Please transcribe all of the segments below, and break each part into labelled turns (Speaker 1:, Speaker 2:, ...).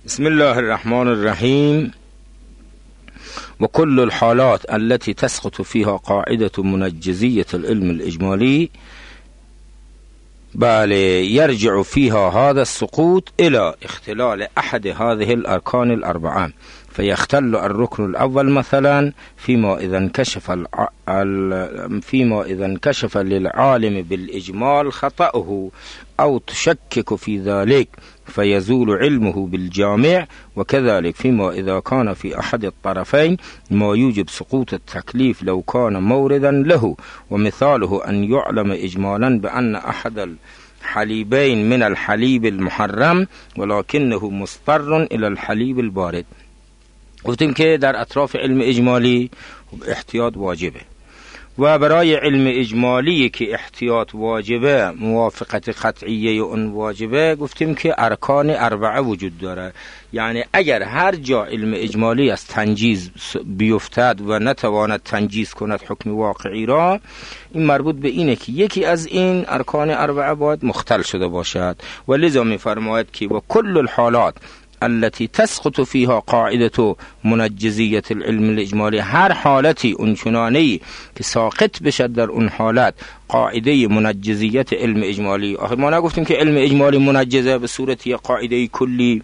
Speaker 1: بسم الله الرحمن الرحیم. و كل الحالات التي تسقط فيها قاعدة منجزية العلم الإجمالي بل يرجع فيها هذا السقوط إلى اختلال أحد هذه الأركان الأربعة، فيختل الركن الأول مثلا فيما إذا انكشف للعالم بالإجمال خطأه أو تشكك في ذلك فيزول علمه بالجامع، وكذلك فيما إذا كان في أحد الطرفين ما يوجب سقوط التكليف لو كان موردا له، ومثاله أن يعلم إجمالا بأن أحد الحليبين من الحليب المحرم ولكنه مضطر إلى الحليب البارد. گفتیم که در اطراف علم اجمالی احتیاط واجبه و برای علم اجمالی که احتیاط واجبه، موافقت قطعیه اون واجبه، گفتیم که ارکان اربعه وجود داره. یعنی اگر هر جا علم اجمالی از تنجیز بیفتد و نتواند تنجیز کند حکم واقعی را، این مربوط به اینه که یکی از این ارکان اربعه باید مختل شده باشد. و لذا می‌فرماید که و کل الحالات التي تسقط فيها قاعدة منجزية العلم الإجمالي، هر حالتی اونچنانی که ساقط بشد در اون حالت قاعده منجزیت علم اجمالی. آخه ما نگفتیم که علم اجمالی منجزه به صورت یک قاعده کلی؟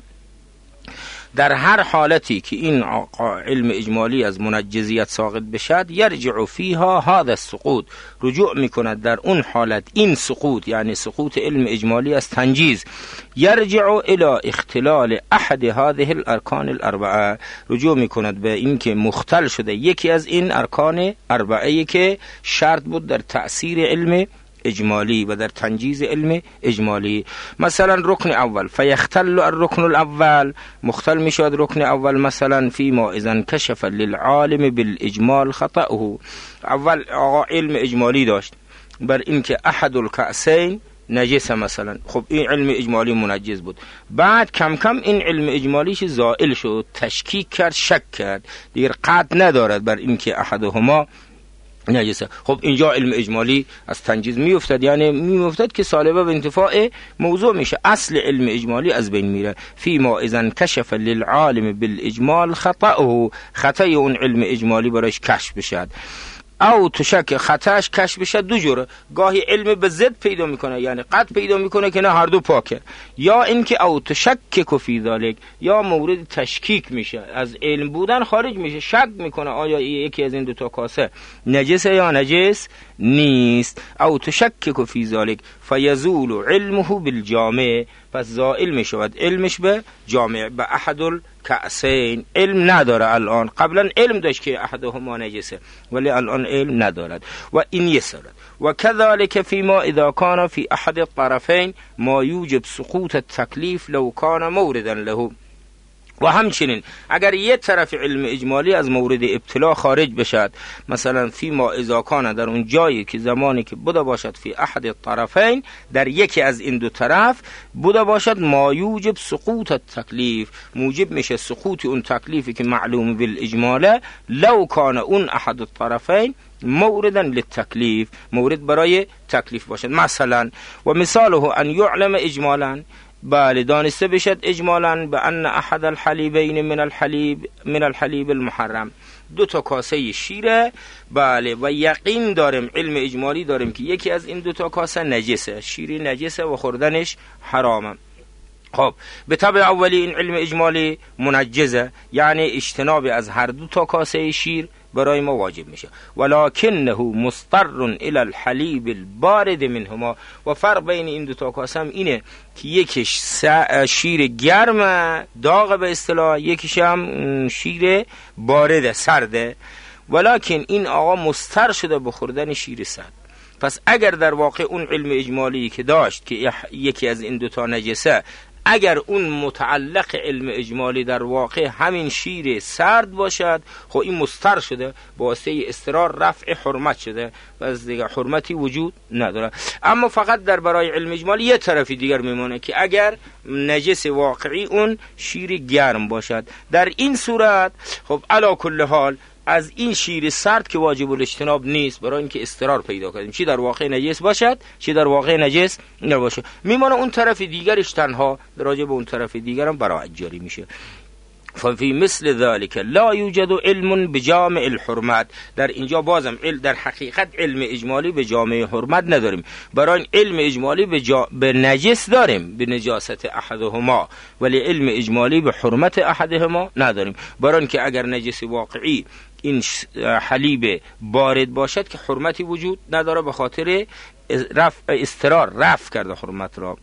Speaker 1: در هر حالتی که این علم اجمالی از منجزیت ساقط بشد، یرجع فیها هذا السقوط، رجوع میکند در اون حالت این سقوط، یعنی سقوط علم اجمالی از تنجیز، یرجع الى اختلال احد هذه الارکان الاربعه، رجوع میکند به این که مختل شده یکی از این ارکان اربعه که شرط بود در تأثیر علم اجمالی و در تنجیز علم اجمالی. مثلا رکن اول، فیختل الرکن الاول، مختل میشد رکن اول مثلا فیما اذا انکشف للعالم بالاجمال خطأه. اول آقا علم اجمالی داشت بر اینکه احد الکأسین نجس مثلا، خب این علم اجمالی منجز بود. بعد کم کم این علم اجمالیش زائل شد، تشکیک کرد، شک کرد، دیگر قطع ندارد بر اینکه احدهما نجسه. خب اینجا علم اجمالی از تنجیز میافتد، یعنی میافتد که سالبه به انتفاع موضوع میشه، اصل علم اجمالی از بین میره. فیما اذا انکشف للعالم بالاجمال خطأه، خطای اون علم اجمالی برایش کشف بشد. او تشک، خطاش کشف بشه دو جوره، گاهی علم به ضد پیدا میکنه، یعنی قطع پیدا میکنه که نه هر دو پاکه، یا اینکه او تشکک فی ذلک، یا مورد تشکیک میشه، از علم بودن خارج میشه، شک میکنه آیا یکی از این دو تا کاسه نجسه یا نجس نیست. او تشکک فی ذلک فیزول علمه بالجامع، پس زائل میشود علمش به جامع، به احد الکأسین. علم نداره الان، قبلا علم داشت که احدهما نجسه ولی الان علم ندارد. و این یسرد و كذلك فيما اذا كان في احد الطرفين ما يوجب سقوط التكليف لو كان موردا له. و همچنین اگر یک طرف علم اجمالی از مورد ابتلا خارج بشد، مثلا فیما اذا کان، در اون جایی که زمانی که بوده باشد فی احد الطرفین، در یکی از این دو طرف بوده باشد، ما یوجب سقوط التکلیف، موجب میشه سقوط اون تکلیفی که معلوم بالاجماله، لو کان اون احد الطرفین موردن للتکلیف، مورد برای تکلیف باشد. مثلا و مثاله ان یعلم اجمالا، بله دانسته بشد اجمالا به ان احد الحلیبین من الحلیب المحرم، دو تا کاسه شیره، بله، و یقین داریم، علم اجمالی داریم که یکی از این دو تا کاسه نجسه، شیری نجسه و خوردنش حرامه. خب به طبع اولی این علم اجمالی منجزه، یعنی اجتناب از هر دو تا کاسه شیر برای ما واجب میشه، ولکنه مضطر الى الحلیب البارد منهما. و فرق بین این دو تا کاسه هم اینه که یکیش شیر گرم داغ به اصطلاح، یکیش هم شیر بارد سرده، ولکن این آقا مضطر شده به خوردن شیر سرد. پس اگر در واقع اون علم اجمالی که داشت که یکی از این دو تا نجسه، اگر اون متعلق علم اجمالی در واقع همین شیر سرد باشد، خب این مضطر شده، با واسطه اضطرار رفع حرمت شده و از دیگه حرمتی وجود نداره. اما فقط در برای علم اجمالی یه طرفی دیگر میمونه که اگر نجس واقعی اون شیر گرم باشد، در این صورت خب علا کل حال از این شیر سرد که واجب الاجتناب نیست، برای اینکه اضطرار پیدا کردیم، چی در واقع نجس باشد چی در واقع نجس نباشه. میمونه اون طرف دیگرش تنها، راجع به اون طرف دیگرم براءت جاری میشه. ففي مثل ذلك لا يوجد علم بجامع الحرمات. در اینجا بازم در حقیقت علم اجمالی به جامع حرمت نداریم، برای این علم اجمالی به نجس داریم، به نجاست احدهما، ولی علم اجمالی به حرمت احدهما نداریم، برای اینکه اگر نجس واقعی این حلیب بارد باشد که حرمتی وجود نداره، به خاطر اضطرار رفع کرده حرمت را.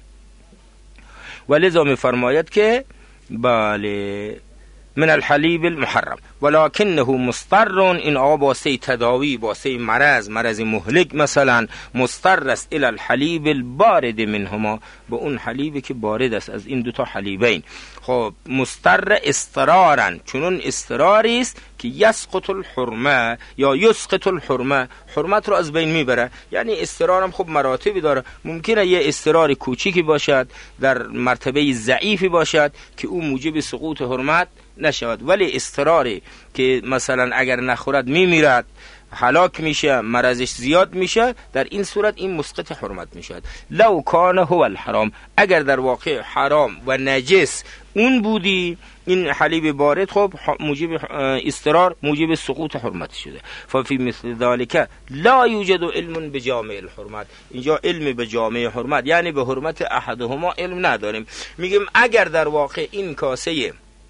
Speaker 1: ولذا می‌فرماید که بله من الحلیب المحرم ولکنه مضطر، این آقا واسه تداوی، واسه مرض مهلک مثلا مضطر است الی الحلیب البارد منهما، به اون حلیبی که بارد است از این دوتا حلیبین. خب مضطر اضطرارا، چون اضطراری است که یسقط الحرمه یا یسقط الحرمه، حرمت رو از بین میبره. یعنی اضطرارم خب مراتبی داره، ممکنه یه اضطرار کوچیکی باشد در مرتبه ضعیفی باشد که اون موجب سقوط حرمت نشود، ولی اضطراری که مثلا اگر نخورد میمیرد، هلاک میشه، مرضش زیاد میشه، در این صورت این مسقط حرمت میشد. لو کان هو الحرام، اگر در واقع حرام و نجس اون بودی این حلیب بارد، خب موجب اضطرار، موجب سقوط حرمت شده. ففي مثل ذلك لا یوجد علم بجامع الحرمت، اینجا علم به جامع حرمت یعنی به حرمت احدهما علم نداریم. میگیم اگر در واقع این کاسه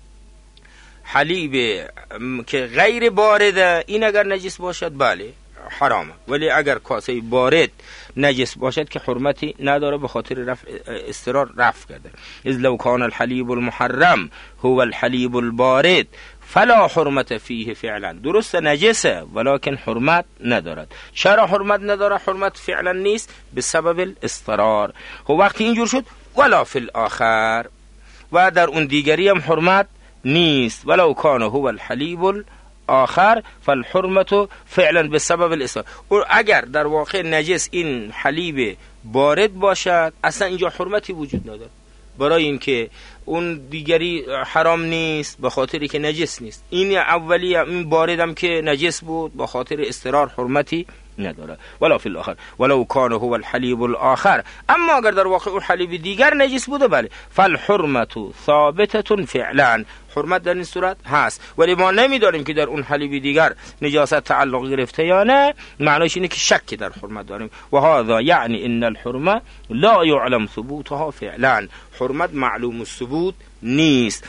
Speaker 1: حلیب که غیر بارده این اگر نجس باشد بله حرامه، ولی اگر کاسه بارد نجس باشد که حرمتی نداره، به خاطر اضطرار رفع کرده. اذ لو کان الحلیب المحرم هو الحلیب البارد فلا حرمت فیه فعلا، درست نجسه ولکن حرمت ندارد. چرا حرمت نداره؟ حرمت فعلا نیست، به سبب الاضطرار. خب وقتی اینجور شد ولا فی الاخر، و در اون دیگری هم حرمت نیست. ولو کان هو الحلیب الاخر فالحرمت فعلا بسبب الاضطرار. اگر در واقع نجس این حلیب بارد باشد اصلا اینجا حرمتی وجود نداره، برای اینکه اون دیگری حرام نیست به خاطری که نجس نیست، این اولی این باردم که نجس بود به خاطر اضطرار حرمتی نداره. ولا فی الاخر ولو کان هو الحلیب الاخر، اما اگر در واقع اون حلیب دیگر نجس بوده بله فالحرمت ثابته فعلا، حرمت در این صورت هست، ولی ما نمیداریم که در اون حلیب دیگر نجاست تعلق گرفته یا نه. معنیش اینه که شک در حرمت داریم. و هذا یعنی ان الحرمه لا يعلم ثبوتها فعلا، حرمت معلوم الثبوت نیست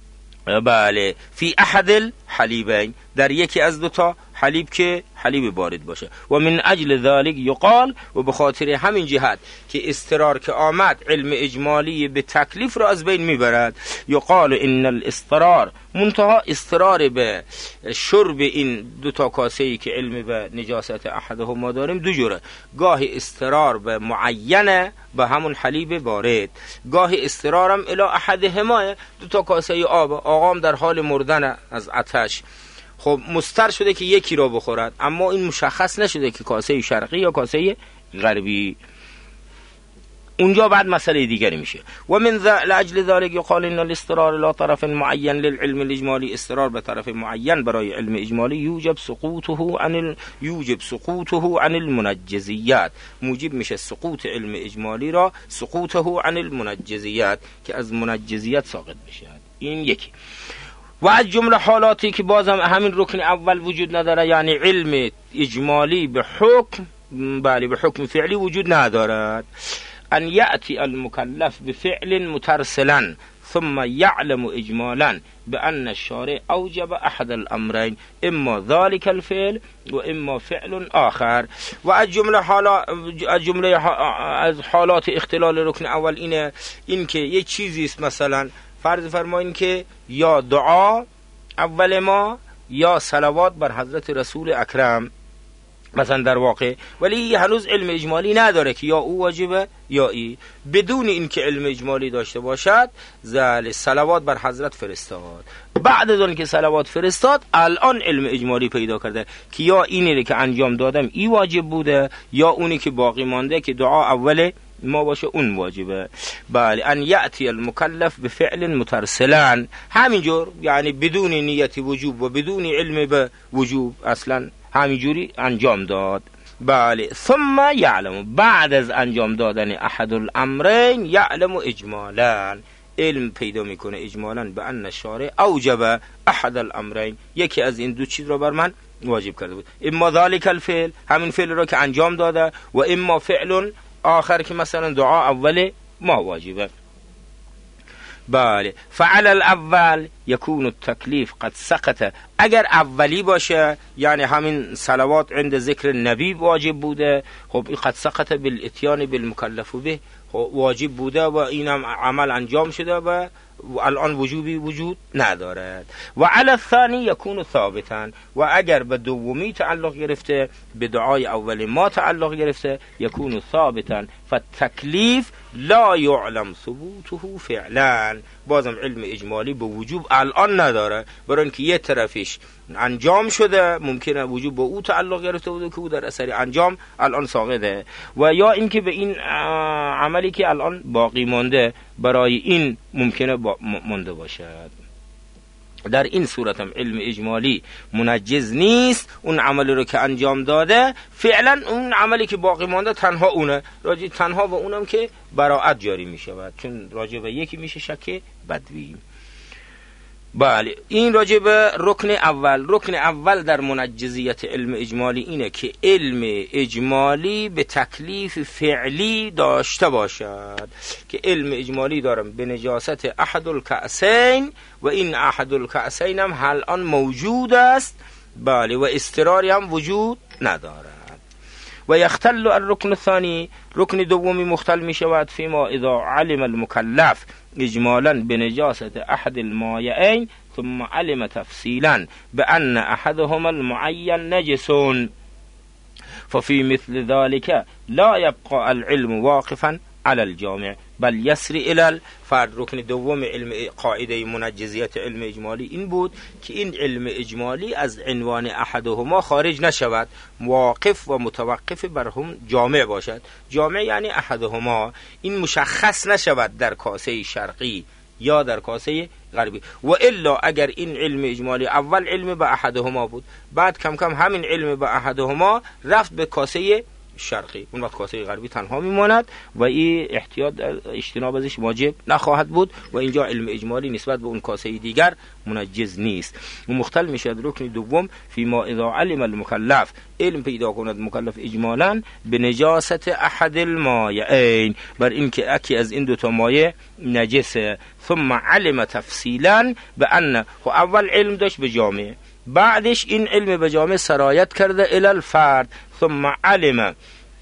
Speaker 1: بله فی احد الحلیبین، در یکی از دوتا حلیب که حلیب بارد باشه. و من اجل ذلك یقال، و به خاطر همین جهت که اضطرار که آمد علم اجمالی به تکلیف را از بین میبرد، یقال ان الاضطرار، منتها اضطرار به شرب این دوتا کاسه‌ای که علم به نجاست احدهما داریم دو جوره، گاهی اضطرار به معینه به همون حلیب بارد، گاهی اضطرارم الی احدهما، دوتا کاسه آب، آقام در حال مردن از آتش، خب مضطر شده که یکی را بخورد، اما این مشخص نشده که کاسه شرقی یا کاسه غربی، اونجا بعد مسئله دیگری میشه. و من لاجل ذلك يقال ان الاضطرار لا طرف معين للعلم الاجمالی، اضطرار به طرف معین برای علم اجمالی یوجب سقوطه عن المنجزیات، موجب میشه سقوط علم اجمالی را، سقوطه عن المنجزیات، که از منجزیات ساقط بشه. این یکی. و از جمله حالاتی که بازم همین رکن اول وجود نداره، یعنی علم اجمالی به حکم بله به حکم فعلی وجود ندارد، ان یأتی المکلف بفعل مترسلا ثم يعلم اجمالا بان الشارع اوجب احد الامرين اما ذلك الفعل و اما فعل آخر. و از جمله حالات اختلال رکن اول این که یک چیزی است، مثلا فرض فرمایین که یا دعا اول ما یا صلوات بر حضرت رسول اکرم مثلا در واقع، ولی هنوز علم اجمالی نداره که یا او واجبه یا ای، بدون اینکه علم اجمالی داشته باشد صلوات بر حضرت فرستاد، بعد از اون که صلوات فرستاد الان علم اجمالی پیدا کرده که یا اینی که انجام دادم ای واجب بوده یا اونی که باقی مانده که دعا اول ما باشه اون واجبه. بله ان یأتی المکلف بفعل مترسلا، همینجور یعنی بدون نیت وجوب و بدون علم به وجوب اصلا همینجوری انجام داد. بله ثم یعلم، بعد از انجام دادن احد الامرین یعلم اجمالا، علم پیدا میکنه اجمالا به ان الشارع اوجب احد الامرین، یکی از این دو چیز را بر من واجب کرده بود، اما ذالک الفعل، همین فعل را که انجام داده، و اما فعل آخر که مثلا دعا اول ما واجبه. بله فعلى الاول یکون التکلیف قد سقط، اگر اولی باشه یعنی همین صلوات عند ذکر نبی واجب بوده، خب این قد سقط بالاتیان بالمکلف به، واجب بوده و اینم عمل انجام شده و الان وجوبی وجود ندارد. و علی الثانی یکون ثابتا، و اگر به دومی تعلق گرفته، به دعای اول ما تعلق گرفته، یکون ثابتا فالتکلیف لا یعلم ثبوته فعلا، بازم علم اجمالی به وجوب الان نداره، برای اینکه یه طرفش انجام شده ممکنه وجوب به او تعلق گرفته بوده که او در اثر انجام الان ساقطه، و یا اینکه به این عملی که الان باقی مانده برای این ممکنه مانده باشد. در این صورت هم علم اجمالی منجز نیست، اون عملی رو که انجام داده فعلا اون عملی که باقی مانده تنها اونه، راجع تنها به اونم که براءت جاری می شود، چون راجع به یکی میشه شک بدوی. بله این راجع به رکن اول. رکن اول در منجزیت علم اجمالی اینه که علم اجمالی به تکلیف فعلی داشته باشد، که علم اجمالی دارم به نجاست احد الکأسین و این احد الکأسین هم الان موجود است، بله، و استراری هم وجود ندارد. و یختل الرکن الثانی، رکن دومی مختل می شود فیما اذا علم المکلف اجمالا بنجاست احد المایعین ثم علم تفصیلا بأن احدهما المعین نجس، ففي مثل ذلك لا يبقى العلم واقفا على الجامع بل يسري الى الفرد. رکن دوم علم قاعده منجزیت علم اجمالی این بود که این علم اجمالی از عنوان احدهما خارج نشود، واقف و متوقف بر هم جامع باشد. جامع یعنی احدهما، این مشخص نشود در کاسه شرقی یا در کاسه غربی. و الا اگر این علم اجمالی اول علم به احدهما بود، بعد کم کم همین علم به احدهما رفت به کاسه شرقی، اون وقت کاسه غربی تنها میماند و این احتیاط اجتناب ازش واجب نخواهد بود و اینجا علم اجمالی نسبت به اون کاسه دیگر منجز نیست. و مختل میشد رکن دوم فیما اذا علم المکلف، علم پیدا کند مکلف اجمالا به نجاست احد المایعین، بر اینکه اکی از این دو تا مایع نجسه، ثم علم تفصیلا به ان، خب اول علم داشت به جامعه، بعدش این علم به جامعه سرایت کرده الی الفرد، ثم علم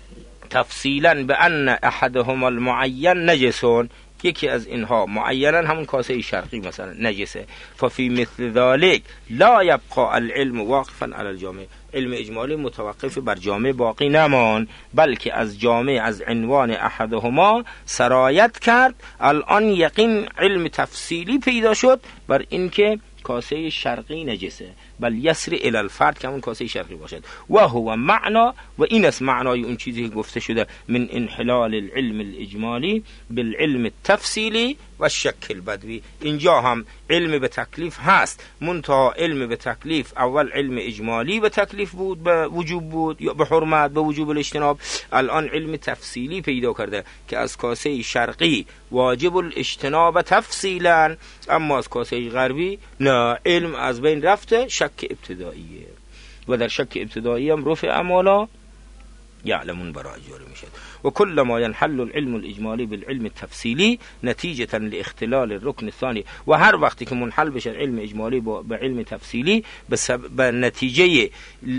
Speaker 1: تفصیلا بأن احدهما المعین نجسون، یکی از اینها معینا همون کاسه شرقی مثلا نجسه، ففي مثل ذلك لا يبقى العلم واقفا على الجامع، علم اجمالی متوقف بر جامع باقی نمان، بلکه از جامع از عنوان احدهما سرایت کرد، الان یقین علم تفصیلی پیدا شد بر اینکه کاسه شرقی نجسه، بل یسری الی الفرد که همون کاسه شرقی باشد. و هو معنا، و این است معنای اون چیزی که گفته شده من انحلال العلم الاجمالی بالعلم التفصیلی و الشک البدوی. اینجا هم علم به تکلیف هست، منتها علم به تکلیف اول علم اجمالی به تکلیف بود، به وجوب بود یا به حرمت، به وجوب الاجتناب، الان علم تفصیلی پیدا کرده که از کاسه شرقی واجب الاجتناب تفصیلا، اما از کاسه غربی نه، علم از بین رفته، شک ابتداییه و در شک ابتدایی هم رفع امالا یعلمون برای جاری میشد. و کل ما ينحل العلم الاجمالی بالعلم التفصیلی نتیجه لاختلال الرکن الثانی، و هر وقتی که منحل بشه علم اجمالی به علم تفصیلی به نتیجه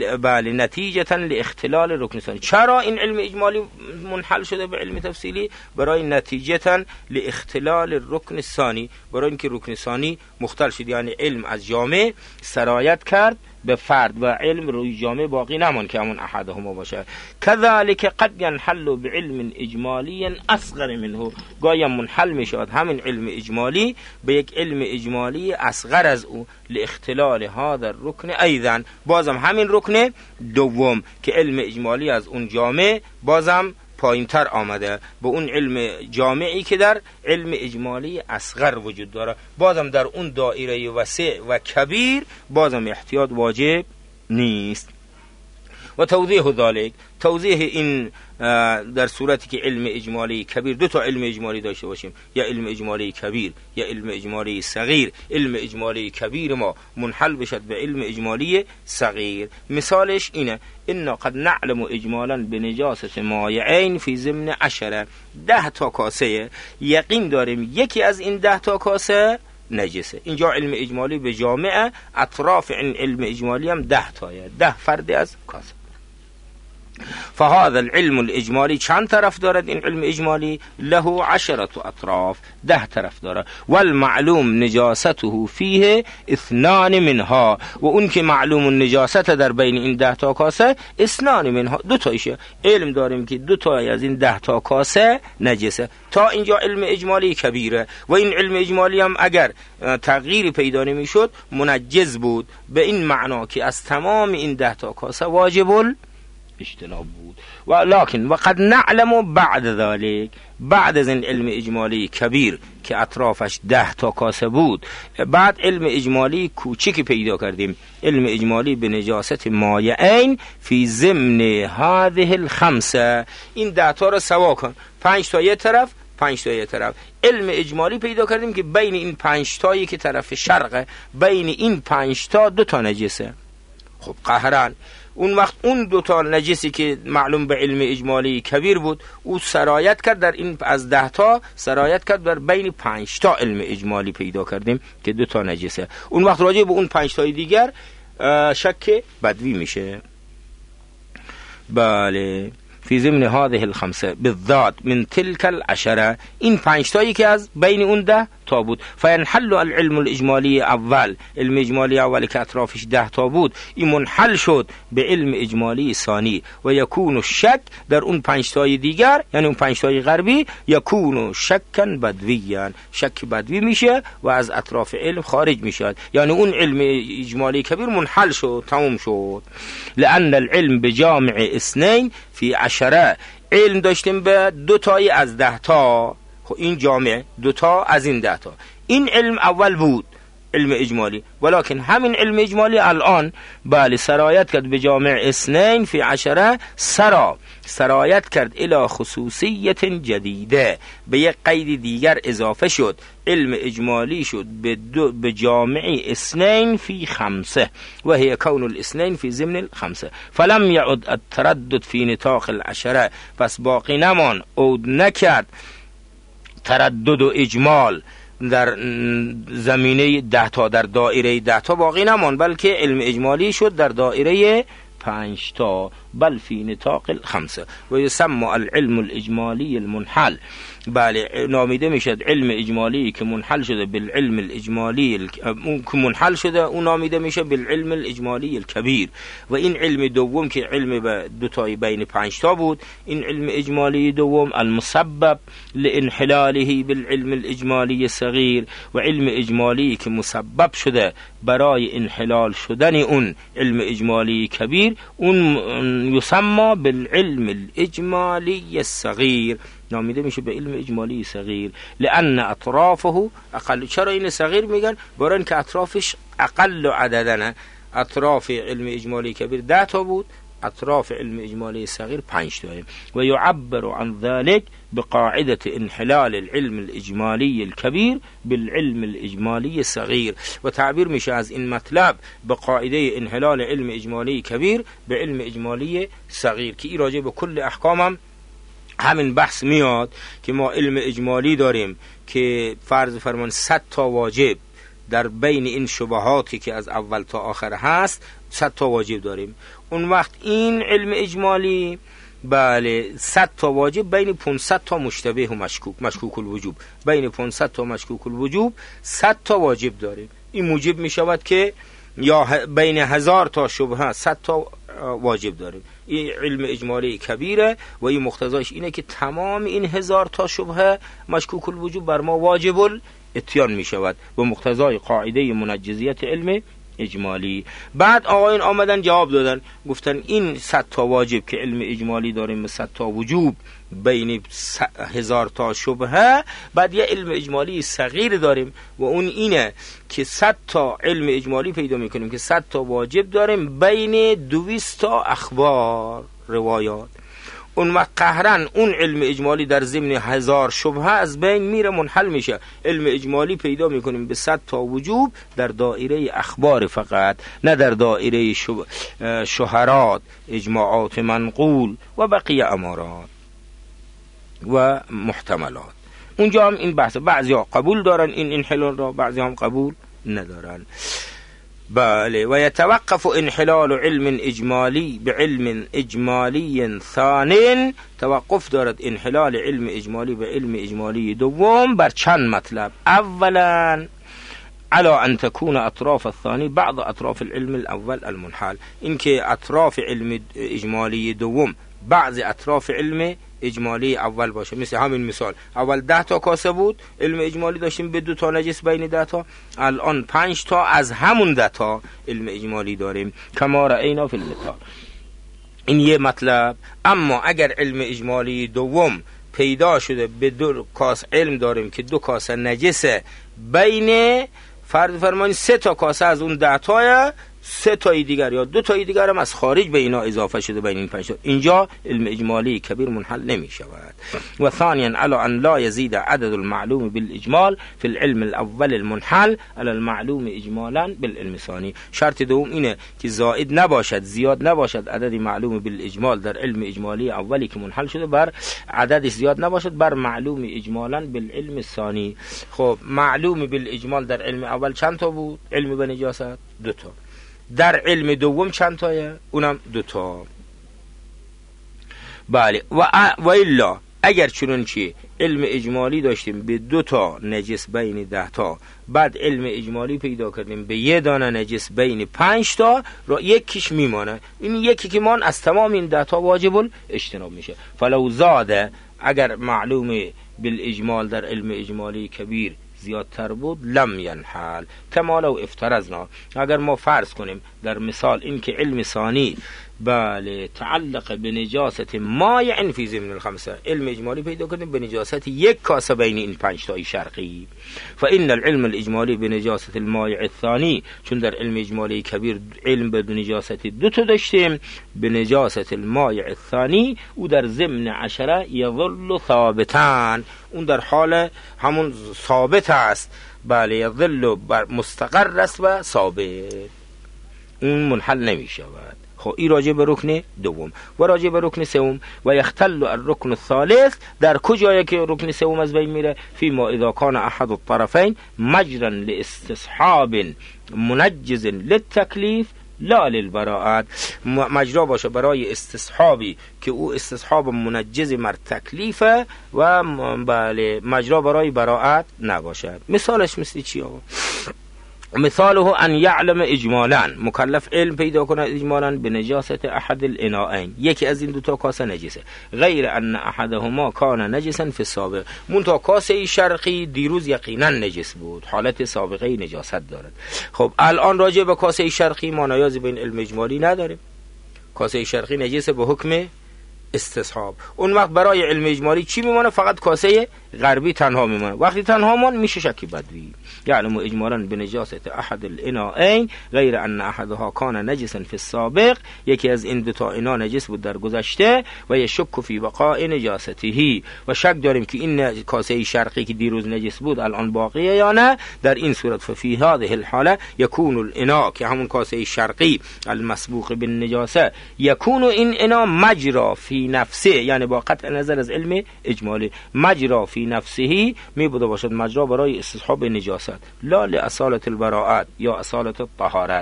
Speaker 1: نتیجه لاختلال الرکن الثانی. چرا این علم اجمالی منحل شده به علم تفصیلی؟ برای نتیجه لاختلال الرکن الثانی، برای اینکه رکن ثانی مختل شد، یعنی علم از جامع سرایت کرد به فرد و علم روی جامع باقی نمان که همون احدهما باشه. كذلك قد ينحل بعلم اجمالی اصغر منه، گاهی منحل میشود همین علم اجمالی به یک علم اجمالی اصغر از او، لاختلال هذا الرکن ایضا، بازم همین رکن دوم که علم اجمالی از اون جامع بازم پایینتر آمده به اون علم جامعی که در علم اجمالی اصغر وجود داره. بازم در اون دایره وسیع و کبیر بازم احتیاط واجب نیست. و توضیح ذلك، توضیح این در صورتی که علم اجمالی کبیر، دو تا علم اجمالی داشته باشیم، یا علم اجمالی کبیر یا علم اجمالی صغیر، علم اجمالی کبیر ما منحل بشد به علم اجمالی صغیر. مثالش اینه: انا قد نعلم اجمالا بنجاسة مایعین فی ضمن 10. 10 تا کاسه یقین داریم یکی از این 10 تا کاسه نجسه. اینجا علم اجمالی به جامعه، اطراف این علم اجمالی هم 10 تایه، 10 فرد از کاسه. فهذا العلم الاجمالی چند طرف دارد؟ این علم اجمالی له 10 اطراف، 10 طرف دارد. والمعلوم نجاسته فیه 2 منها، و اون که معلوم النجاست در بین این 10 تا کاسه 2 منها، 2 تایشه. علم داریم که 2 تای از این 10 تا کاسه نجسه. تا اینجا علم اجمالی کبیره. و این علم اجمالی هم اگر تغییری پیدا نمی شد منجز بود، به این معنا که از تمام این 10 تا کاسه واجب اجتناب بود. ولكن وقد نعلم بعد ذلك، بعد از این علم اجمالی کبیر که اطرافش 10 تا کاسه بود، بعد علم اجمالی کوچکی پیدا کردیم، علم اجمالی به نجاست مایعین فی ضمن هذه ال5. این 10 تا رو سوا کن، 5 تا یه طرف، 5 تا یه طرف. علم اجمالی پیدا کردیم که بین این 5 تایی که طرف شرقه، بین این 5 تا 2 تا نجسه. خب قهران اون وقت اون 2 تا نجسی که معلوم به علم اجمالی کبیر بود، او سرایت کرد در این، از 10 تا سرایت کرد در بین 5 تا علم اجمالی پیدا کردیم که 2 تا نجسه. اون وقت راجع به اون 5 تای دیگر شک بدوی میشه. بله، فی ضمن هذه ال5 بالذات من تلك ال10، این 5 تایی که از بین اون 10 تا بود. فینحل العلم الاجمالی اول، علم اجمالی اولی که اطرافش 10 تا بود، این منحل شد به علم اجمالی ثانی. و یکون الشک در اون 5 تای دیگر، یعنی اون 5 تای غربی، یکون شکا بدویا، شک بدوی میشه و از اطراف علم خارج میشد. یعنی اون علم اجمالی کبیر منحل شد، تموم شد. لان العلم بجامع 2 فی 10، علم داشتیم به 2 تایی از 10 تا. خب این جامعه 2 تا از این 10 تا، این علم اول بود، علم اجمالی. ولكن همین علم اجمالی الان بله سرایت کرد به جامع 2 فی 10، سرایت کرد الى خصوصیت جدیده، به یک قید دیگر اضافه شد. علم اجمالی شد به جامع 2 فی 5، و هي کون ال2 فی ضمن ال5. فلم يعد التردد فی نطاق ال10، پس باقی نمان، عود نکرد تردد و اجمال در زمینه 10 تا، در دایره 10 تا باقی نمان، بلکه علم اجمالی شد در دایره 5 تا، بل فی نطاق ال5. و یسمى العلم الاجمالی المنحل، بله نامیده میشد علم اجمالی که منحل شده بالعلم الاجمالی، اون که منحل شده اون نامیده میشه بالعلم الاجمالی الکبیر. و این علم دوم که علم به 2 تای بین 5 تا بود، این علم اجمالی دوم المسبب لانحلاله بالعلم الاجمالی الصغیر، و علم اجمالی که مسبب شده برای انحلال شدن اون علم اجمالی کبیر، اون یسمى بالعلم الاجمالی الصغیر، نامیده میشه به علم اجمالی صغیر. لان اطرافه اقل. چرا این صغیر میگن؟ برای اینکه اطرافش اقل عددن. اطراف علم اجمالی کبیر 10 تا بود، اطراف علم اجمالی صغیر 5 تا. و يعبر عن ذلك بقاعده انحلال العلم الاجمالی الكبير بالعلم الاجمالی صغیر، و تعبیر میشه از این مطلب به قاعده انحلال علم اجمالی کبیر به علم اجمالی صغیر، که این راجع به کل احکامم همین بحث میاد که ما علم اجمالی داریم که فرض فرمان 100 تا واجب در بین این شبهاتی که از اول تا آخر هست 100 تا واجب داریم. اون وقت این علم اجمالی بله 100 تا واجب بین 500 تا مشتبه و مشکوک الوجوب، بین 500 تا مشکوک الوجوب 100 تا واجب داریم. این موجب می شود که یا بین 1000 تا شبهه 100 تا واجب داریم. این علم اجمالی کبیره و این مقتضاش اینه که تمام این 1000 تا شبهه مشکوک الوجوب بر ما واجب الاتیان می شود و مقتضای قاعده منجزیت علم اجمالی. بعد آقایون آمدن جواب دادن، گفتن این 100 تا واجب که علم اجمالی داریم، 100 تا وجوب، بین 1000 تا شبهه، بعد یه علم اجمالی صغیر داریم و اون اینه که 100 تا علم اجمالی پیدا میکنیم که 100 تا واجب داریم بین 200 تا اخبار روایات. اون وقت قهرن اون علم اجمالی در ضمن 1000 شبهه از بین میره، منحل میشه. علم اجمالی پیدا میکنیم به 100 تا وجوب در دایره اخبار فقط، نه در دایره شهرات، اجماعات منقول و بقیه امارات و محتملات. اونجا هم این بحث، بعضی ها قبول دارن این انحلال را، بعضی هم قبول ندارن. بله. و یتوقف انحلال علم اجمالی به علم اجمالی ثانی، توقف دارد انحلال علم اجمالی به علم اجمالی دوم بر چند مطلب. اولا على ان تكون اطراف الثاني بعض اطراف العلم الاول المنحل، اینکه اطراف علم اجمالی دوم بعض اطراف علم اجمالی اول باشه. مثل همین مثال، اول 10 تا کاسه بود علم اجمالی داشتیم به 2 تا نجس بین 10 تا، الان 5 تا از همون 10 تا علم اجمالی داریم، کما رأینا فی المثال. این یه مطلب. اما اگر علم اجمالی دوم پیدا شده به 2 کاس علم داریم که 2 کاسه نجسه، بین فرض فرمایید 3 تا کاسه از اون 10 تای، 3 تای دیگر یا 2 تای دیگر هم از خارج به اینا اضافه شده بین این 5 تا، اینجا علم اجمالی کبیر منحل نمی شود. و ثانیا علی ان لا یزید عدد المعلوم بالاجمال فی العلم الاول المنحل علی المعلوم اجمالا بالعلم الثانی. شرط دوم اینه که زائد نباشد، زیاد نباشد عدد معلوم بالاجمال در علم اجمالی اولی که منحل شده بر عددش زیاد نباشد بر معلوم اجمالا بالعلم الثانی. خب معلوم بالاجمال در علم اول چند تا بود؟ علم به نجاست 2 تا. در علم دوم چند تایه؟ اونم 2 تا. بله. و الا اگر چنانچه علم اجمالی داشتیم به 2 تا نجس بین 10 تا، بعد علم اجمالی پیدا کردیم به 1 دانه نجس بین 5 تا، یکیش میمانه. این یکی که مان از تمام این 10 تا واجب الاجتناب میشه. فلو زاده، اگر معلوم بالاجمال در علم اجمالی کبیر زیادتر بود، لم ینحل کما لو افترضنا، اگر ما فرض کنیم در مثال این که علم ثانی بله تعلق به نجاست مایع فی ضمن الخمسه، علم اجمالی پیدا کنیم به نجاست 1 کاسه بین این 5 تای شرقی، فان العلم الاجمالی به نجاست المایع الثانی، چون در علم اجمالی کبیر علم به نجاست 2 تا داشتیم، به نجاست المایع الثانی او در ضمن 10 یظل ثابتان، اون در حال همون ثابت است. بله یظل مستقر است و ثابت، اون منحل نمی شود. خب این راجع به رکن دوم. و راجع به رکن سوم، و یختل الرکن الثالث، در کجایی که رکن سوم از بین میره؟ فيما اذا كان احد الطرفين مجرا لاستصحاب منجز للتکلیف لا للبراءت، مجرا باشه برای استصحابی که او استصحاب منجز مر تکلیفه و بله مجرا برای براءت نباشد. مثالش مثل چی آقا؟ مثاله ان یعلم اجمالا، مکلف علم پیدا کنه اجمالا به نجاست احد الاناءین، یکی از این 2 تا کاسه نجسه، غیر ان احدهما کان نجسا فی السابق، منتها کاسه شرقی دیروز یقینا نجس بود، حالت سابقه نجاست دارد. خب الان راجع به کاسه شرقی ما نیازی به این علم اجمالی نداریم، کاسه شرقی نجسه به حکم استصحاب. اون وقت برای علم اجمالی چی میمونه؟ فقط کاسه غربی تنها میمونه. وقتی تنها مون میشه شکی بدوی، یعلم اجمالا بنجاست احد الاناءین غیر ان احدها کان نجسا فی السابق، یکی از این 2 تا انا نجس بود در گذشته، و یشک فی بقاء نجاسته، و شک داریم که این کاسه شرقی که دیروز نجس بود الان باقیه یا نه. در این صورت ففی هذه الحاله یکون الاناء، که همون کاسه شرقی المسبوق بالنجاسه، یکون این انا مجرا فی نفسه، یعنی با قطع نظر از علم اجمالی مجرا فی نفسه می بوده باشد مجرا برای استصحاب نجاست، لا لاصالت البراءت یا اصالت الطهارت.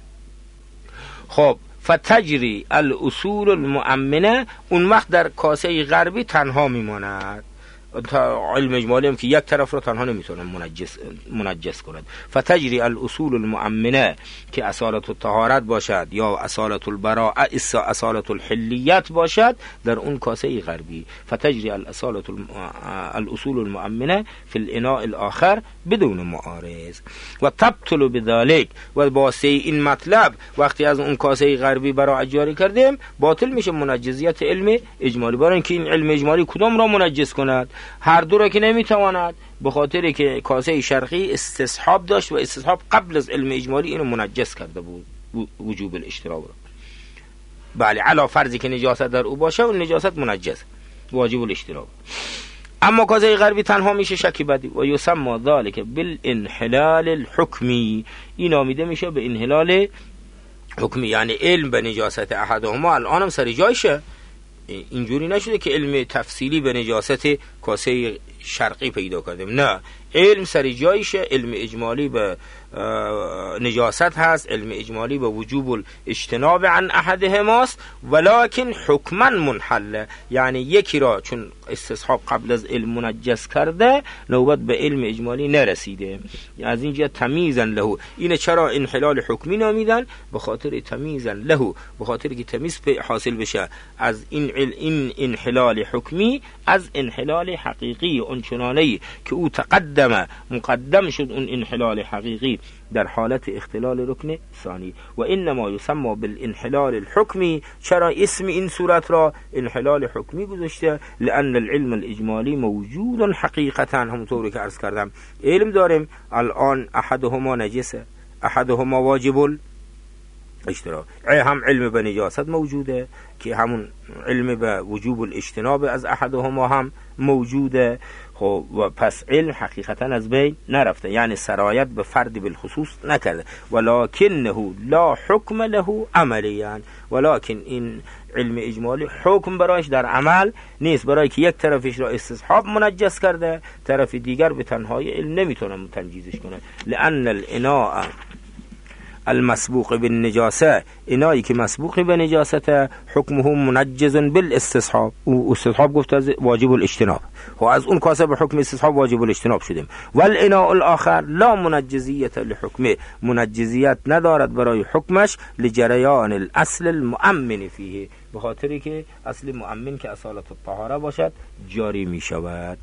Speaker 1: خب فتجری الاصول المؤمنه، اون وقت در کاسه غربی تنها میماند، علم اجمالی هم که یک طرف را تنها نمیتونه منجس کند. فتجری الاصول المؤمنه که اصالت الطهارت باشد یا اصالت البراءه اصالت الحلیت باشد در اون کاسه غربی. فتجری الاصول المؤمنه فی الاناء الاخر بدون معارض و تبطل بذلك. و با این مطلب وقتی از اون کاسه غربی براءت جاری کردیم باطل میشه منجزیت علم اجمالی. برای اینکه این علم اجمالی کدام را منجز کند؟ هر دو را که نمیتواند، به خاطر که کاسه شرقی استصحاب داشت و استصحاب قبل از علم اجمالی اینو منجز کرده بود وجوب الاشتراک را. بله، علا فرضی که نجاست در او باشه و نجاست منجز واجب الاشتراک. اما کاسه غربی تنها میشه شکی بدی و یسمى ذلك بالانحلال الحکمی. این نامیده میشه به انحلال حکمی، یعنی علم به نجاست احدهما الان هم سر جایشه. اینجوری نشده که علم تفصیلی به نجاست کاسه شرقی پیدا کردیم، نه، علم سر جایشه. علم اجمالی به نجاست هست، علم اجمالی به وجوب الاجتناب عن احدهماست، ولکن حکما منحله، یعنی یکی را چون استصحاب قبل از علم منجس کرده نوبت به علم اجمالی نرسیده. از اینجا تمیزا له. اینه چرا انحلال حکمی نامیدن؟ به خاطر تمیزا له، به خاطر که تمیز حاصل بشه از این انحلال حکمی از انحلال حقیقی اونچنانه‌ای که او مقدم شد اون انحلال حقیقی در حالت اختلال رکن ثانی. و انما یسمى بالانحلال الحکمی. چرا اسم این صورت را انحلال حکمی گذاشته؟ لان العلم الاجمالی موجود حقیقتا. همونطوری که عرض کردم علم داریم الان احدهما نجسه، احدهما واجب الاشتراک، هم علم به نجاست موجوده که همون علم به وجوب الاجتناب از احدهما هم موجوده. خب و پس علم حقیقتا از بین نرفته، یعنی سرایت به فرد بالخصوص نکرده. ولکنه لا حکم له عملیان، ولکن این علم اجمالی حکم برایش در عمل نیست، برای که یک طرفش را استصحاب منجس کرده، طرف دیگر به تنهایی علم نمیتونه تنجیزش کنه. لان الاناء المسبوق بالنجاسه، اینایی که مسبوق به نجاست حکمه منجز بالاستصحاب. او استصحاب گفت از واجب الاجتناب و از اون کاسه به حکم استصحاب واجب الاجتناب شدیم. والاناء الاخر لا منجزیت لحکمه، منجزیت ندارد برای حکمش لجریان الاصل المؤمن فیه، به خاطری که اصل مؤمن که اصالت الطهاره باشد جاری می شود.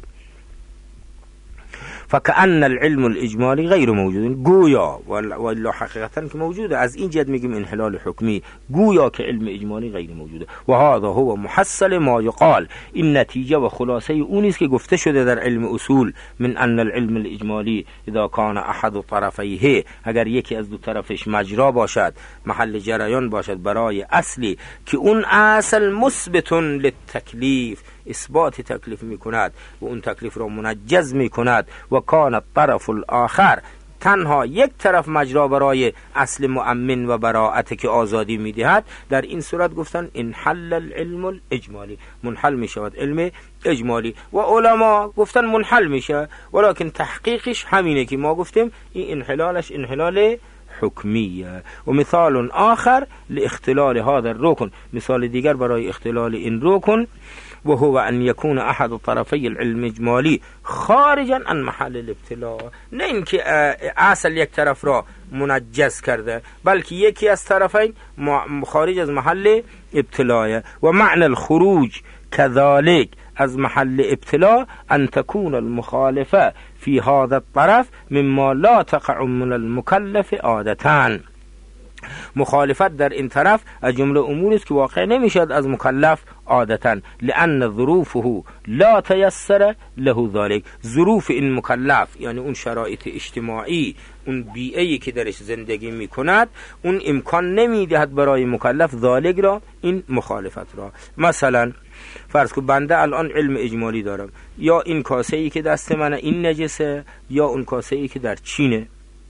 Speaker 1: فكأن العلم الاجمالی غیر موجود، گویا والله حقیقتا که موجوده. از این جهت میگیم انحلال حکمی، گویا که علم اجمالی غیر موجوده. و هذا هو محصل ما یقال، این نتیجه و خلاصه اون است که گفته شده در علم اصول من ان العلم الاجمالی اذا کان احد طرفیه، اگر یکی از دو طرفش مجرا باشد، محل جریان باشد برای اصلی که اون اصل مثبت للتکلیف، اثبات تکلیف میکند و اون تکلیف را منجز میکند، و کان الطرف الاخر، تنها یک طرف مجرا برای اصل مؤمن و براءت که آزادی میدهد، در این صورت گفتن انحل العلم الاجمالی، منحل میشود علم اجمالی. و علما گفتن منحل میشه، ولکن تحقیقش همینه که ما گفتیم این انحلالش انحلال حکمیه. و مثال آخر لاختلال هذا الركن، مثال دیگر برای اختلال این رکن، و هو ان یکون احد طرفی العلم اجمالی خارجا عن محل الابتلاء، نه اینکه اصل یک طرف را منجز کرده، بلکه یکی از طرفین خارج از محل ابتلاء. و معنی الخروج كذلك از محل ابتلاء ان تكون المخالفه في هذا الطرف مما لا تقع من المكلف عادتاً، مخالفت در این طرف از جمله اموری است که واقع نمیشد از مکلف عادتا، لان ظروفه لا تيسر له ذلك، ظروف این مکلف یعنی اون شرایط اجتماعی، اون بیئه‌ای که درش زندگی میکند، اون امکان نمیدهد برای مکلف ذالک را، این مخالفت را. مثلا فرض کن بنده الان علم اجمالی دارم، یا این کاسه‌ای که دست منه این نجسه، یا اون کاسه‌ای که در چینه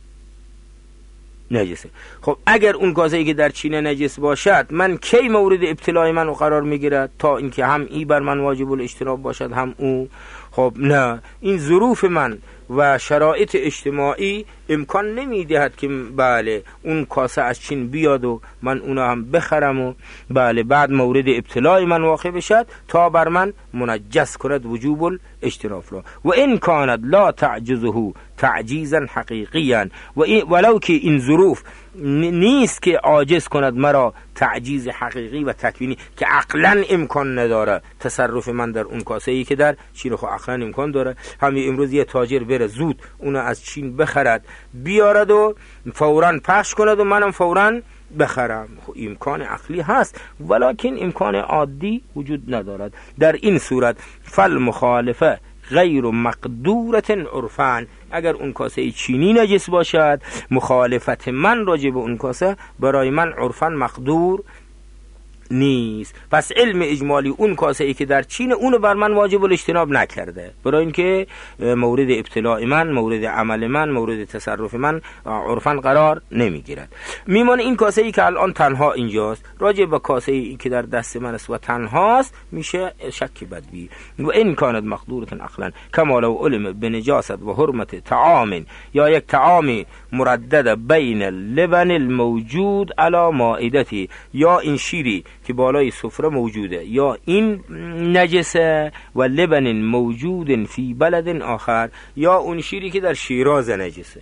Speaker 1: نجسه. خب اگر اون کاسه‌ای که در چینه نجس باشد، من کی مورد ابتلای من قرار میگیرد؟ تا اینکه هم ای بر من واجب الاجتناب باشد هم او. خب نه، این ظروف من و شرایط اجتماعی امکان نمیدهد که بله اون کاسه از چین بیاد و من اونا هم بخرم و بله بعد مورد ابتلای من واقع بشد تا بر من منجس کند وجوب الاجتراف را. و این کاند لا تعجزه تعجیزا حقیقیا، ولو که این ظروف نیست که عاجز کند مرا تعجیز حقیقی و تکوینی که عقلا امکان نداره تصرف من در اون کاسه ای که در چین خو عقلا امکان داره. همین امروز یه تاجر بره زود اون از چین بخرد بیارد و فوراً پخش کند و منم فوراً بخرم، خب امکان عقلی هست ولکن امکان عادی وجود ندارد. در این صورت فالمخالفه غیر مقدورت عرفان، اگر اون کاسه چینی نجس باشد مخالفت من راجع به اون کاسه برای من عرفان مقدور نیست. پس علم اجمالی اون کاسه ای که در چین اونو بر من واجب الاجتناب نکرده، برای اینکه مورد ابتلاع من، مورد عمل من، مورد تصرف من عرفاً قرار نمیگیرد. میمونه این کاسه ای که الان تنها اینجاست، راجع به کاسه ای که در دست من است و تنهاست میشه شک بدبی. و این کانت مقدورة عقلا کما لو علم بنجاست و حرمت طعام، یا یک طعامی مردد بین اللبن الموجود علی مائدتی، یا این شیری که بالای سفره موجوده یا این نجسه، و لبن موجود فی بلد آخر، یا اون شیری که در شیراز نجسه.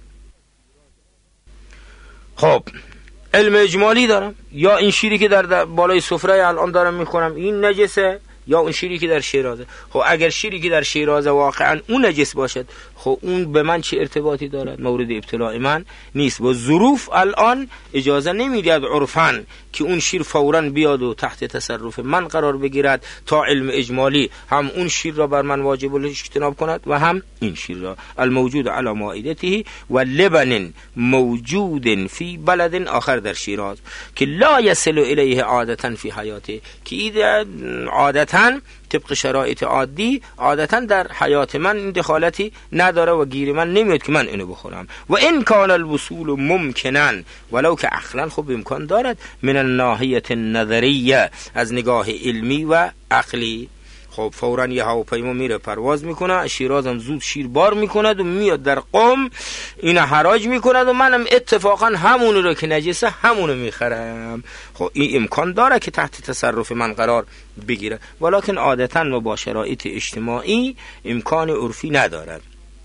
Speaker 1: خب علم اجمالی دارم، یا این شیری که در بالای سفره الان دارم میخورم این نجسه، یا اون شیری که در شیرازه. خب اگر شیری که در شیرازه واقعا اون نجس باشد، خب اون به من چه ارتباطی دارد؟ مورد ابتلاع من نیست و ظروف الان اجازه نمیدهد عرفاً که اون شیر فوراً بیاد و تحت تصرف من قرار بگیرد تا علم اجمالی هم اون شیر را بر من واجب الاجتناب کند و هم این شیر را. الموجود علی مائدته و لبن موجود فی بلد آخر در شیراز که لا یصل الیه عادتا فی حیاته، که عادتا طبق شرایط عادی عادتا در حیات من این دخالتی نداره و گیر من نمیاد که من اینو بخورم. و این کان الوصول ممکناً، ولو که عقلا خب امکان دارد، من الناحیه النظریه، از نگاه علمی و عقلی. خب فوراً یه هواپیما میره پرواز میکنه، شیراز هم زود شیر بار میکند و میاد در قم این حراج میکند و منم اتفاقا همونو رو که نجسه همونو میخرم. خب این امکان داره که تحت تصرف من قرار بگیره، ولکن عادتاً و با شرایط اجتماعی امکان عرفی ندارد.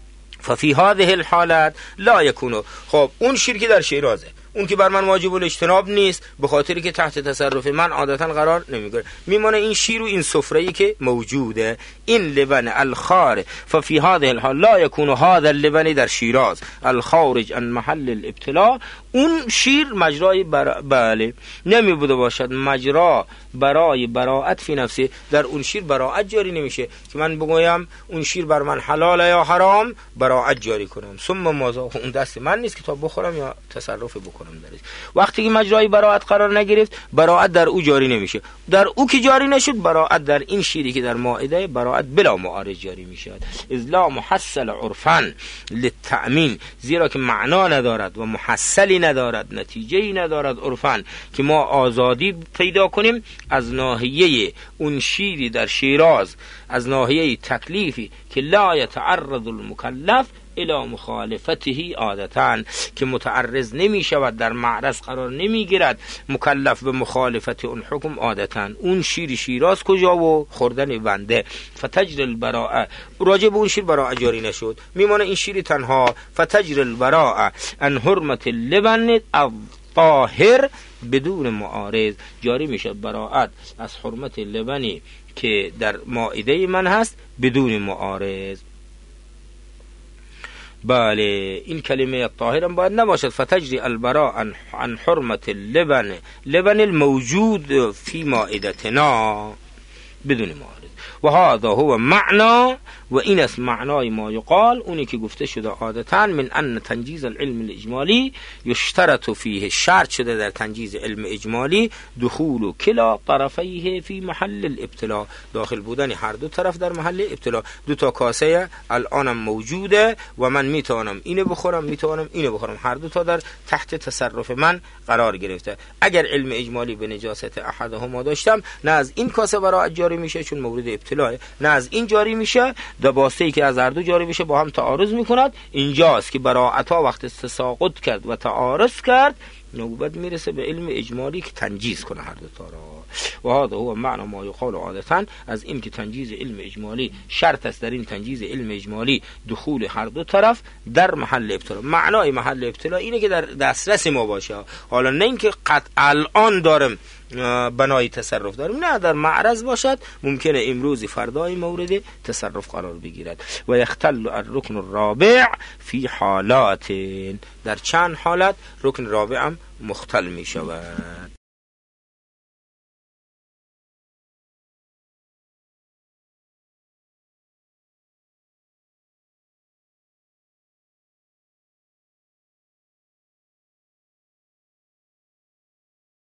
Speaker 1: ففي هذه الحالات لا يكون. خب اون شیر که در شیرازه، اون که بر من واجب الاجتناب نیست به خاطری که تحت تصرف من عادتا قرار نمیگیره، میمونه این شیر و این سفره‌ای که موجوده، این لبن الخار. ففي هذه الحال لا يكون هذا اللبن در شیراز الخارج عن محل الابتلاء، اون شیر مجرای بله نمی بوده باشد مجرا برای براءت فی نفسی، در اون شیر براءت جاری نمیشه که من بگویم اون شیر بر من حلال یا حرام براءت جاری کنم. ثم ماذا؟ اون دست من نیست که تا بخورم یا تصرف بکنم درش. وقتی که مجرای براءت قرار نگرفت براءت در او جاری نمیشه، در او که جاری نشد براءت در این شیری که در مائده براءت بلا معارض جاری میشد. اذ لا محصل عرفا للتأمین، زیرا که معنا ندارد و محصلی ندارد، نتیجه‌ای ندارد عرفاً که ما آزادی پیدا کنیم از ناحیه اون شیری در شیراز، از ناحیه تکلیفی که لا یتعرض المکلف الى مخالفته عادتاً، که متعرض نمی شود، در معرض قرار نمی گیرد مکلف به مخالفت اون حکم عادتاً. اون شیر شیراز کجا و خوردن بنده. فتجر البراءه، راجع به اون شیر براءه جاری نشد، میمونه این شیر تنها. فتجر البراءه ان حرمت اللبن الطاهر بدون معارض، جاری میشه براءت از حرمت لبنی که در مائده من هست بدون معارض. بله این کلمه طاهر هم باید نباشد. فتجری البراء عن حرمت اللبن، لبن الموجود فی مائدتنا بدون معارض. و هذا هو معنا، و این است معنای ما یقال، اونی که گفته شده عادتاً من ان تنجیز العلم الاجمالی یشترط فیه، شرط شده در تنجیز علم اجمالی دخول کلا طرفیه فی محل الابتلاء، داخل بودن هر دو طرف در محل ابتلاء. دو تا کاسه الانم موجوده و من میتونم اینو بخورم میتونم اینو بخورم، هر دو تا در تحت تصرف من قرار گرفته. اگر علم اجمالی به نجاست احدهما داشتم، نه از این کاسه براءت جاری میشه چون مورد مورد ابتلا نه از این جاری میشه، دو واسطه‌ای که از هر دو جاری بشه با هم تعارض میکند. اینجاست که براءتا وقت تساقط کرد و تعارض کرد نوبت میرسه به علم اجمالی که تنجیز کنه هر دو تا را. و هذا هو معنی ما یقال عادتا، از این که تنجیز علم اجمالی شرط است در این تنجیز علم اجمالی دخول هر دو طرف در محل ابتلا. معنای محل ابتلا اینه که در دسترس ما باشه، حالا نه اینکه قطع الان دارم بنای تصرف داریم، نه، در معرض باشد ممکنه امروزی فردای مورد تصرف قرار بگیرد. و یختل الرکن الرابع فی حالات، در چند حالت رکن رابع هم مختل می شود.